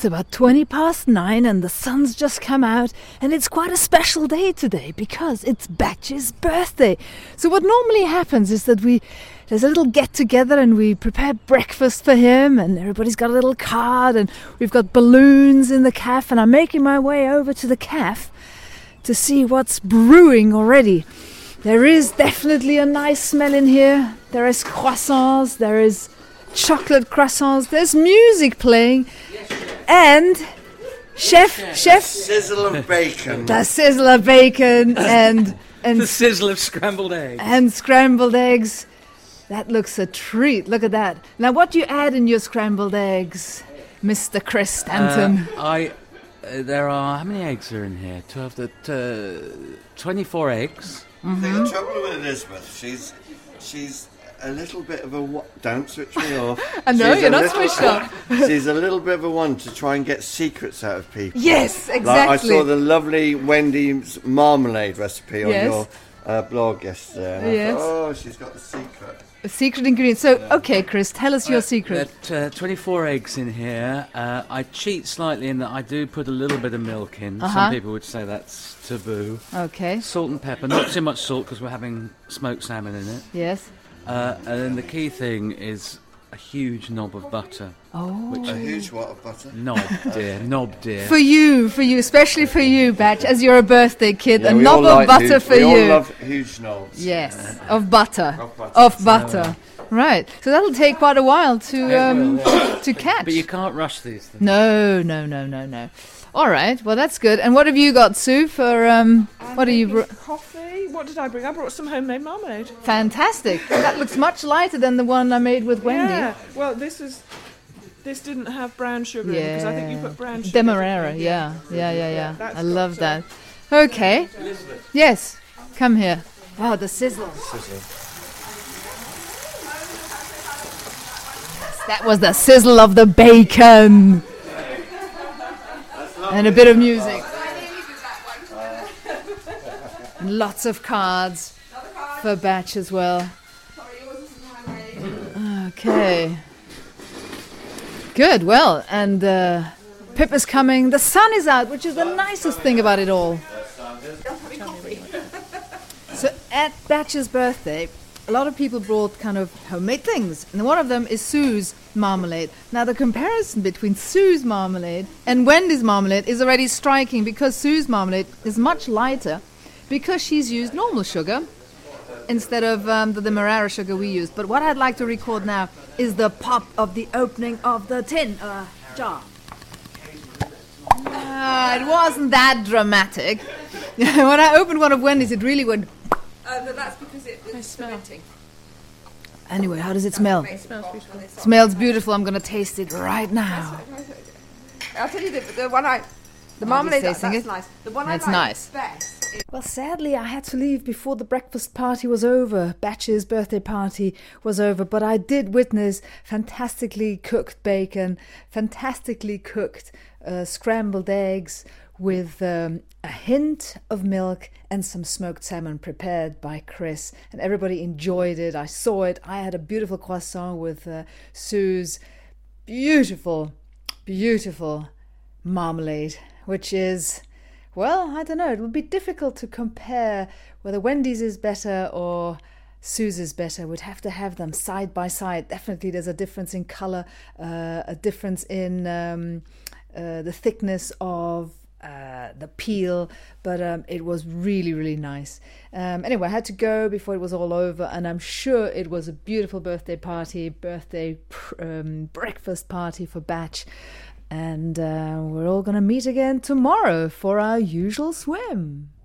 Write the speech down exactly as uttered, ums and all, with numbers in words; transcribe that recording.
It's about twenty past nine and the sun's just come out, and it's quite a special day today because it's Batch's birthday. So what normally happens is that we there's a little get together and we prepare breakfast for him, and everybody's got a little card, and we've got balloons in the cafe, and I'm making my way over to the cafe to see what's brewing already. There is definitely a nice smell in here. There is croissants, there is chocolate croissants, there's music playing, and chef, chef, sizzle of bacon, the sizzle of bacon, and and the sizzle of scrambled eggs, and scrambled eggs. That looks a treat. Look at that. Now, what do you add in your scrambled eggs, Mister Chris Stanton? Uh, I uh, there are how many eggs are in here? Twelve, uh, twenty-four eggs. Mm-hmm. The trouble with Elizabeth, she's she's. a little bit of a wa- don't switch me off. I know, she's you're not little, switched off. She's a little bit of a one to try and get secrets out of people. Yes, exactly. Like I saw the lovely Wendy's marmalade recipe on yes. your uh, blog yesterday. And yes. I thought, oh, she's got the secret. A secret ingredient. So, yeah. Okay, Chris, tell us uh, your secret. There are uh, twenty-four eggs in here. Uh, I cheat slightly in that I do put a little bit of milk in. Uh-huh. Some people would say that's taboo. Okay. Salt and pepper. Not too much salt because we're having smoked salmon in it. Yes. Uh, and then the key thing is a huge knob of butter. Oh. Which a huge what of butter? Knob, dear. Knob, dear. For you, for you, especially for you, Batch, as you're a birthday kid, yeah, a knob of like butter huge, for we you. We all love huge knobs. Yes, uh, of butter. Of butter. Of butter. Right. So that'll take quite a while to um, will, yeah. to catch. But you can't rush these things. No, no, no, no, no. All right. Well, that's good. And what have you got, Sue, for... Um, I'm what are you... Br- coffee. What did I bring? I brought some homemade marmalade. Fantastic. That looks much lighter than the one I made with Wendy. Yeah. Well, this was... This didn't have brown sugar yeah. in because I think you put brown sugar. Demerara, yeah. Yeah, yeah, yeah. yeah I love some. that. Okay. Elizabeth. Yes. Come here. Wow, the sizzle. Sizzle. That was the sizzle of the bacon. And a bit of music. And lots of cards for Batch as well. Okay. Good, well, and uh, Pip is coming. The sun is out, which is the nicest thing about it all. So at Batch's birthday, a lot of people brought kind of homemade things, and one of them is Sue's marmalade. Now, the comparison between Sue's marmalade and Wendy's marmalade is already striking because Sue's marmalade is much lighter because she's used normal sugar instead of um, the Demerara sugar we use. But what I'd like to record now is the pop of the opening of the tin uh, jar. Uh, it wasn't that dramatic. When I opened one of Wendy's, it really went... Uh, but that's because it was fermenting. Anyway, how does it smell? It smells beautiful. Smells beautiful. I'm going to taste it right now. I'll tell you the, the one I... The marmalade, that, that's it? nice. The one That's I like nice. best is... Well, sadly, I had to leave before the breakfast party was over. Batch's birthday party was over, but I did witness fantastically cooked bacon, fantastically cooked uh, scrambled eggs with um, a hint of milk and some smoked salmon prepared by Chris. And everybody enjoyed it. I saw it. I had a beautiful croissant with uh, Sue's beautiful, beautiful marmalade, which is... Well, I don't know. It would be difficult to compare whether Wendy's is better or Sue's is better. We'd have to have them side by side. Definitely there's a difference in color, uh, a difference in um, uh, the thickness of uh, the peel, but um, it was really, really nice. Um, anyway, I had to go before it was all over, and I'm sure it was a beautiful birthday party, birthday pr- um, breakfast party for Batch. And uh, we're all going to meet again tomorrow for our usual swim.